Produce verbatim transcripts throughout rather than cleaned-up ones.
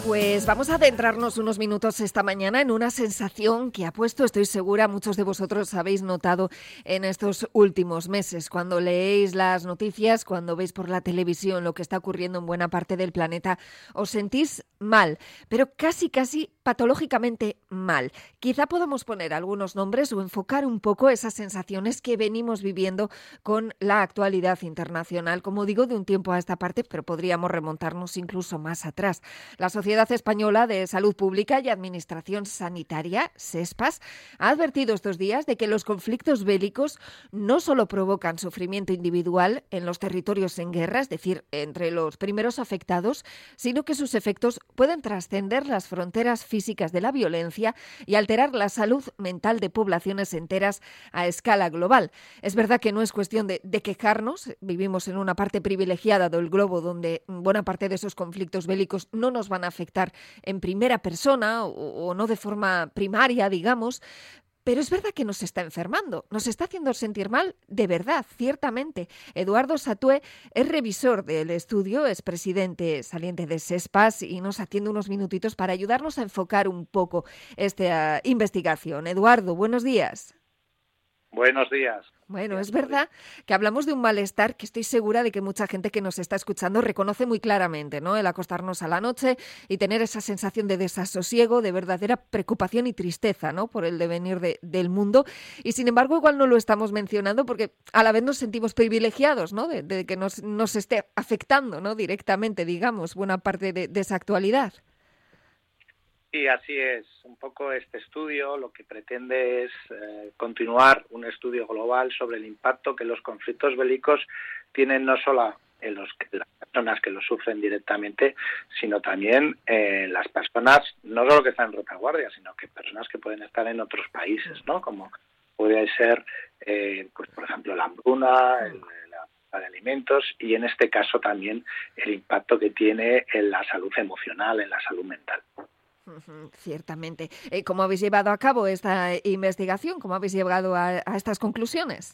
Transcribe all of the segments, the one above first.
Pues vamos a adentrarnos unos minutos esta mañana en una sensación que ha puesto, estoy segura, muchos de vosotros habéis notado en estos últimos meses. Cuando leéis las noticias, cuando veis por la televisión lo que está ocurriendo en buena parte del planeta, os sentís mal, pero casi, casi patológicamente mal. Quizá podamos poner algunos nombres o enfocar un poco esas sensaciones que venimos viviendo con la actualidad internacional, como digo, de un tiempo a esta parte, pero podríamos remontarnos incluso más atrás. La Sociedad Española de Salud Pública y Administración Sanitaria, SESPAS, ha advertido estos días de que los conflictos bélicos no solo provocan sufrimiento individual en los territorios en guerra, es decir, entre los primeros afectados, sino que sus efectos pueden trascender las fronteras físicas de la violencia y alterar la salud mental de poblaciones enteras a escala global. Es verdad que no es cuestión de, de quejarnos, vivimos en una parte privilegiada del globo donde buena parte de esos conflictos bélicos no nos van a afectar en primera persona o, o no de forma primaria, digamos, pero es verdad que nos está enfermando, nos está haciendo sentir mal de verdad, ciertamente. Eduardo Satué es revisor del estudio, es presidente saliente de SESPAS y nos atiende unos minutitos para ayudarnos a enfocar un poco esta investigación. Eduardo, buenos días. Buenos días. Bueno, es verdad que hablamos de un malestar que estoy segura de que mucha gente que nos está escuchando reconoce muy claramente, ¿no? El acostarnos a la noche y tener esa sensación de desasosiego, de verdadera preocupación y tristeza, ¿no? Por el devenir de, del mundo. Y sin embargo, igual no lo estamos mencionando porque a la vez nos sentimos privilegiados, ¿no? De, de que nos, nos esté afectando, ¿no? Directamente, digamos, buena parte de, de esa actualidad. Sí, así es. Un poco este estudio lo que pretende es eh, continuar un estudio global sobre el impacto que los conflictos bélicos tienen no solo en los, las personas que los sufren directamente, sino también en las personas, no solo que están en retaguardia, sino que personas que pueden estar en otros países, ¿no? Como puede ser, eh, pues por ejemplo, la hambruna, el, la falta de alimentos y en este caso también el impacto que tiene en la salud emocional, en la salud mental. Uh-huh, ciertamente. Eh, ¿Cómo habéis llevado a cabo esta investigación? ¿Cómo habéis llegado a, a estas conclusiones?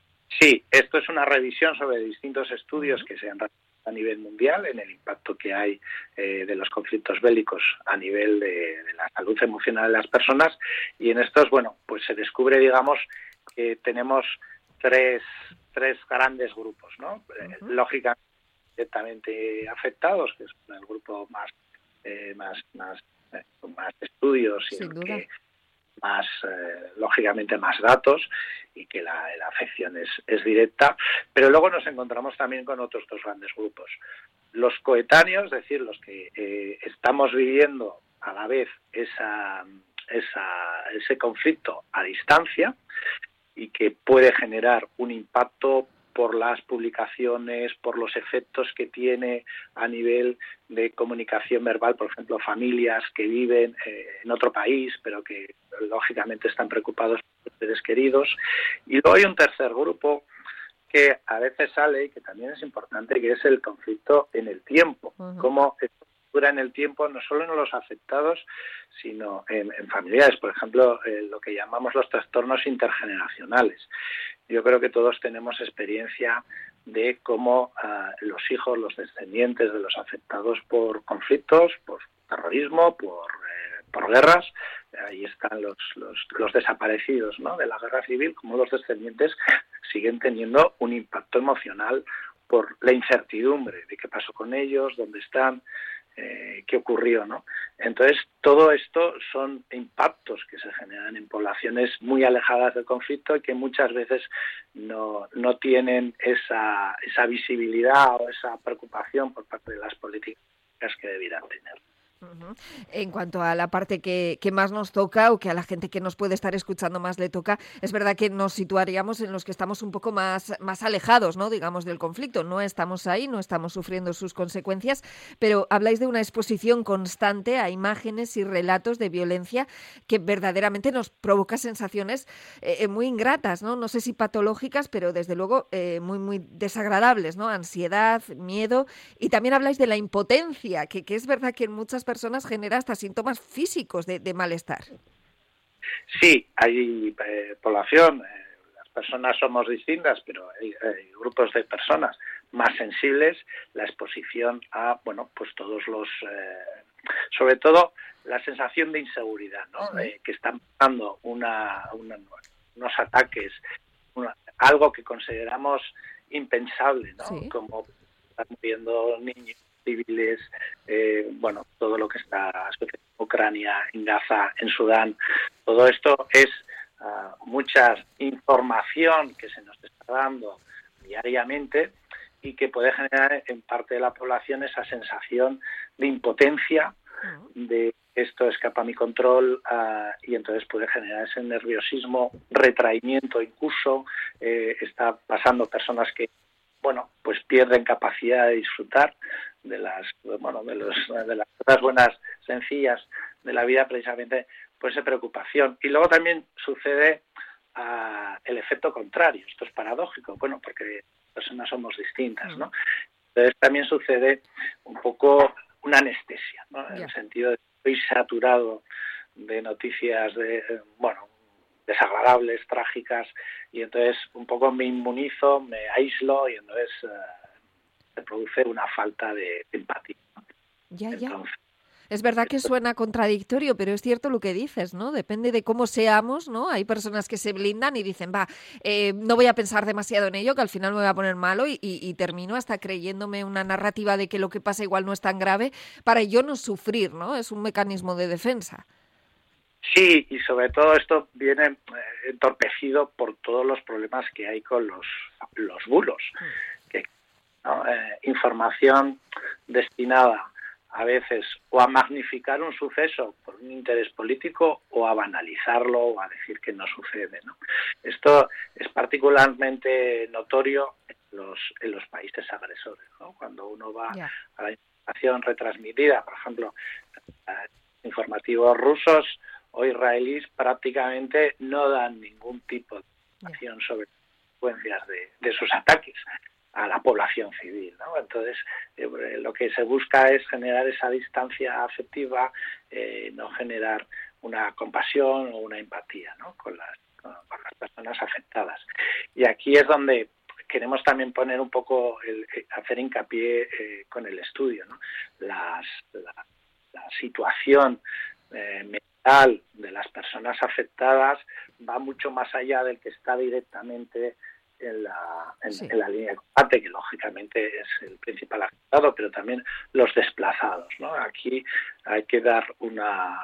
Sí, esto es una revisión sobre distintos estudios uh-huh. que se han realizado a nivel mundial en el impacto que hay eh, de los conflictos bélicos a nivel de, de la salud emocional de las personas y en estos, bueno, pues se descubre, digamos, que tenemos tres, tres grandes grupos, ¿no? Uh-huh. Lógicamente, directamente afectados, que es el grupo más, eh, más, más con más estudios y que más, eh, lógicamente, más datos y que la, la afección es, es directa. Pero luego nos encontramos también con otros dos grandes grupos. Los coetáneos, es decir, los que eh, estamos viviendo a la vez esa, esa, ese conflicto a distancia y que puede generar un impacto por las publicaciones, por los efectos que tiene a nivel de comunicación verbal, por ejemplo, familias que viven eh, en otro país, pero que lógicamente están preocupados por sus seres queridos. Y luego hay un tercer grupo que a veces sale y que también es importante, que es el conflicto en el tiempo. Uh-huh. Cómo dura en el tiempo, no solo en los afectados, sino en, en familiares. Por ejemplo, eh, lo que llamamos los trastornos intergeneracionales. Yo creo que todos tenemos experiencia de cómo uh, los hijos, los descendientes de los afectados por conflictos, por terrorismo, por, eh, por guerras, ahí están los, los, los desaparecidos, ¿no?, de la guerra civil, como los descendientes siguen teniendo un impacto emocional por la incertidumbre de qué pasó con ellos, dónde están, eh, qué ocurrió, ¿no? Entonces, todo esto son impactos que se generan en poblaciones muy alejadas del conflicto y que muchas veces no, no tienen esa, esa visibilidad o esa preocupación por parte de las políticas que debieran tener. Uh-huh. En cuanto a la parte que, que más nos toca o que a la gente que nos puede estar escuchando más le toca, es verdad que nos situaríamos en los que estamos un poco más, más alejados, ¿no?, digamos, del conflicto. No estamos ahí, no estamos sufriendo sus consecuencias, pero habláis de una exposición constante a imágenes y relatos de violencia que verdaderamente nos provoca sensaciones eh, muy ingratas, ¿no? No sé si patológicas, pero desde luego eh, muy, muy desagradables, ¿no? Ansiedad, miedo, y también habláis de la impotencia, que, que es verdad que en muchas personas personas genera hasta síntomas físicos de, de malestar. Sí, hay eh, población, eh, las personas somos distintas, pero hay, hay grupos de personas más sensibles, la exposición a, bueno, pues todos los, eh, sobre todo la sensación de inseguridad, ¿no? Sí. Eh, que están pasando una, una, unos ataques, una, algo que consideramos impensable, ¿no? Sí. Como están muriendo niños civiles, eh, bueno, todo lo que está sucediendo en Ucrania, en Gaza, en Sudán, todo esto es uh, mucha información que se nos está dando diariamente y que puede generar en parte de la población esa sensación de impotencia, de esto escapa a mi control, uh, y entonces puede generar ese nerviosismo, retraimiento incluso, eh, está pasando personas que, bueno, pues pierden capacidad de disfrutar de las, bueno, de, los, de las cosas buenas, sencillas de la vida, precisamente por esa preocupación. Y luego también sucede uh, el efecto contrario. Esto es paradójico, bueno, porque personas somos distintas, ¿no? Entonces también sucede un poco una anestesia, ¿no? En el sentido de que estoy saturado de noticias de, bueno, desagradables, trágicas, y entonces un poco me inmunizo, me aíslo y entonces uh, se produce una falta de empatía. Ya, ya. Entonces, es verdad que suena contradictorio, pero es cierto lo que dices, ¿no? Depende de cómo seamos, ¿no? Hay personas que se blindan y dicen, va, eh, no voy a pensar demasiado en ello, que al final me voy a poner malo y, y, y termino hasta creyéndome una narrativa de que lo que pasa igual no es tan grave para yo no sufrir, ¿no? Es un mecanismo de defensa. Sí, y sobre todo esto viene eh, entorpecido por todos los problemas que hay con los, los bulos. Que, ¿no? eh, información destinada a veces o a magnificar un suceso por un interés político o a banalizarlo o a decir que no sucede, ¿no? Esto es particularmente notorio en los, en los países agresores, ¿no? Cuando uno va yeah. a la información retransmitida, por ejemplo, a informativos rusos o israelíes prácticamente no dan ningún tipo de información yeah. sobre las consecuencias de, de sus ataques a la población civil, ¿no? Entonces, eh, lo que se busca es generar esa distancia afectiva, eh, no generar una compasión o una empatía, ¿no? con, las, con, con las personas afectadas. Y aquí es donde queremos también poner un poco, el, hacer hincapié eh, con el estudio, ¿no? Las, la, la situación eh, mental de las personas afectadas va mucho más allá del que está directamente en la, en, sí. en la línea de combate, que lógicamente es el principal afectado, pero también los desplazados, ¿no? Aquí hay que dar una,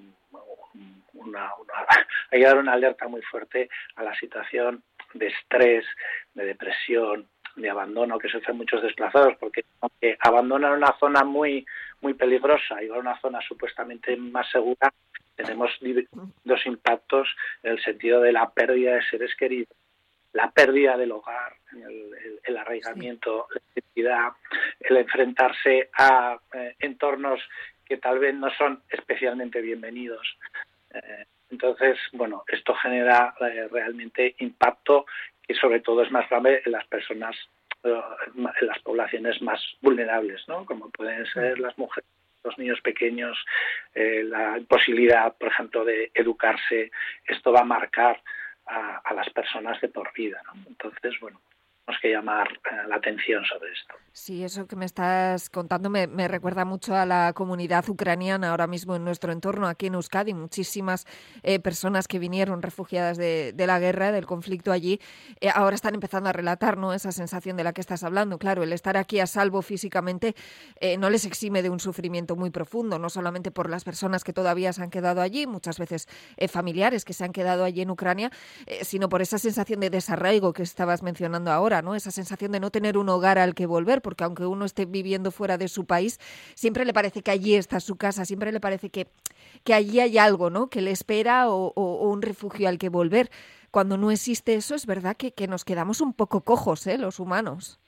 una, una hay que dar una alerta muy fuerte a la situación de estrés, de depresión, de abandono que sufren muchos desplazados, porque aunque abandonan una zona muy muy peligrosa y van a una zona supuestamente más segura, tenemos dos impactos en el sentido de la pérdida de seres queridos, la pérdida del hogar, el, el, el arraigamiento, sí. la identidad, el enfrentarse a eh, entornos que tal vez no son especialmente bienvenidos. Eh, entonces, bueno, esto genera eh, realmente impacto que sobre todo es más grave en las personas, eh, en las poblaciones más vulnerables, ¿no? Como pueden ser las mujeres, los niños pequeños, eh, la imposibilidad, por ejemplo, de educarse. Esto va a marcar A, a las personas de por vida, ¿no? Entonces, bueno, tenemos que llamar eh, la atención sobre esto. Sí, eso que me estás contando me, me recuerda mucho a la comunidad ucraniana ahora mismo en nuestro entorno, aquí en Euskadi. Muchísimas eh, personas que vinieron refugiadas de, de la guerra, del conflicto allí, eh, ahora están empezando a relatar, ¿no?, esa sensación de la que estás hablando. Claro, el estar aquí a salvo físicamente eh, no les exime de un sufrimiento muy profundo, no solamente por las personas que todavía se han quedado allí, muchas veces eh, familiares que se han quedado allí en Ucrania, eh, sino por esa sensación de desarraigo que estabas mencionando ahora, ¿no? Esa sensación de no tener un hogar al que volver, porque aunque uno esté viviendo fuera de su país, siempre le parece que allí está su casa, siempre le parece que, que allí hay algo, ¿no?, que le espera o, o, o un refugio al que volver. Cuando no existe eso, es verdad que, que nos quedamos un poco cojos, ¿eh?, los humanos.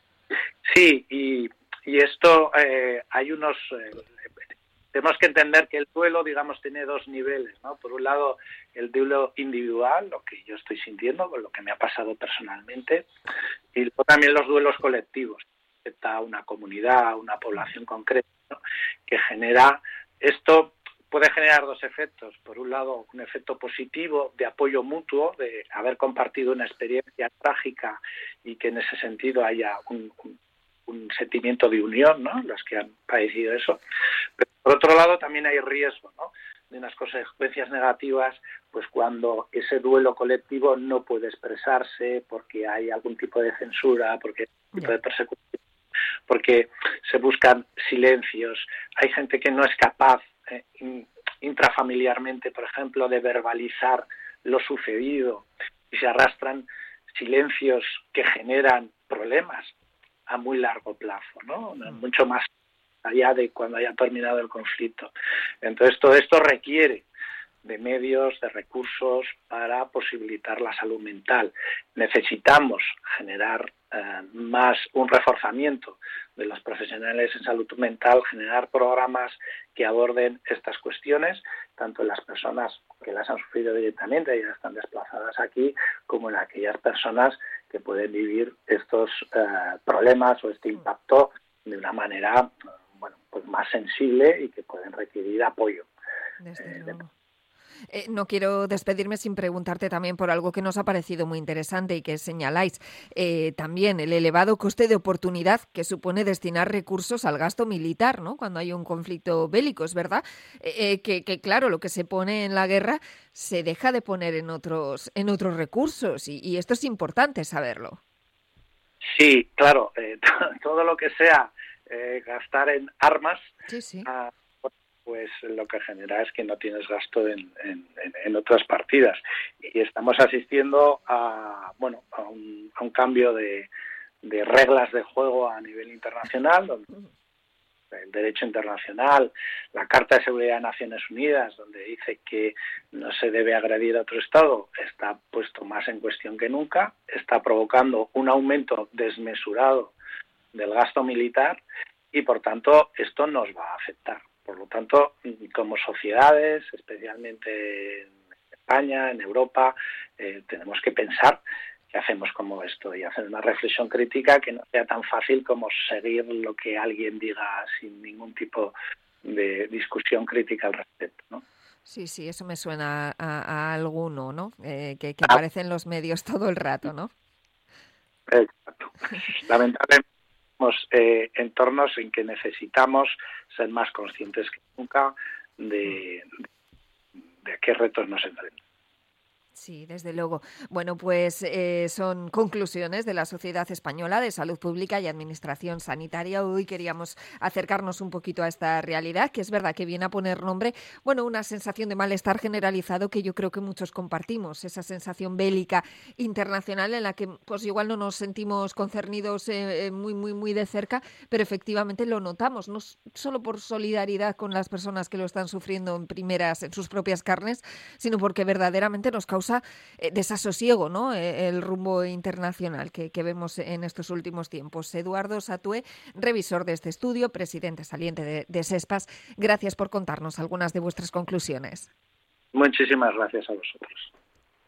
Sí, y, y esto eh, hay unos... Eh, tenemos que entender que el duelo, digamos, tiene dos niveles, ¿no? Por un lado, el duelo individual, lo que yo estoy sintiendo, con lo que me ha pasado personalmente, y luego también los duelos colectivos, que está una comunidad, una población concreta, ¿no?, que genera esto. Puede generar dos efectos. Por un lado, un efecto positivo de apoyo mutuo, de haber compartido una experiencia trágica y que en ese sentido haya un, un, un sentimiento de unión, ¿no?, los que han padecido eso. Pero por otro lado también hay riesgo, ¿no?, de unas consecuencias negativas, pues cuando ese duelo colectivo no puede expresarse porque hay algún tipo de censura, porque hay algún tipo de persecución, porque se buscan silencios. Hay gente que no es capaz eh, intrafamiliarmente, por ejemplo, de verbalizar lo sucedido y se arrastran silencios que generan problemas a muy largo plazo, ¿no? Mucho más allá de cuando haya terminado el conflicto. Entonces, todo esto requiere de medios, de recursos para posibilitar la salud mental. Necesitamos generar eh, más un reforzamiento de los profesionales en salud mental, generar programas que aborden estas cuestiones, tanto en las personas que las han sufrido directamente y ya están desplazadas aquí, como en aquellas personas que pueden vivir estos eh, problemas o este impacto de una manera bueno, pues más sensible y que pueden requerir apoyo. Desde eh, luego. Eh, no quiero despedirme sin preguntarte también por algo que nos ha parecido muy interesante y que señaláis eh, también el elevado coste de oportunidad que supone destinar recursos al gasto militar, ¿no?, cuando hay un conflicto bélico, es verdad, eh, que, que claro, lo que se pone en la guerra se deja de poner en otros en otros recursos y, y esto es importante saberlo. Sí, claro, eh, todo lo que sea eh, gastar en armas, sí, sí. Uh, pues lo que genera es que no tienes gasto en, en, en otras partidas. Y estamos asistiendo a bueno a un, a un cambio de, de reglas de juego a nivel internacional, donde el derecho internacional, la Carta de Seguridad de Naciones Unidas, donde dice que no se debe agredir a otro Estado, está puesto más en cuestión que nunca, está provocando un aumento desmesurado del gasto militar y, por tanto, esto nos va a afectar. Por lo tanto, como sociedades, especialmente en España, en Europa, eh, tenemos que pensar qué hacemos como esto y hacer una reflexión crítica que no sea tan fácil como seguir lo que alguien diga sin ningún tipo de discusión crítica al respecto, ¿no? Sí, sí, eso me suena a, a alguno, ¿no? Eh, que, que aparece en los medios todo el rato, ¿no? Exacto. Lamentablemente, Eh, entornos en que necesitamos ser más conscientes que nunca de, de, de a qué retos nos enfrentamos. Sí, desde luego. Bueno, pues eh, son conclusiones de la Sociedad Española de Salud Pública y Administración Sanitaria. Hoy queríamos acercarnos un poquito a esta realidad, que es verdad que viene a poner nombre, bueno, una sensación de malestar generalizado que yo creo que muchos compartimos, esa sensación bélica internacional en la que pues igual no nos sentimos concernidos eh, muy, muy, muy de cerca, pero efectivamente lo notamos, no solo por solidaridad con las personas que lo están sufriendo en primeras, en sus propias carnes, sino porque verdaderamente nos causa desasosiego, ¿no?, el rumbo internacional que, que vemos en estos últimos tiempos. Eduardo Satué, revisor de este estudio, presidente saliente de, de SESPAS, gracias por contarnos algunas de vuestras conclusiones. Muchísimas gracias a vosotros.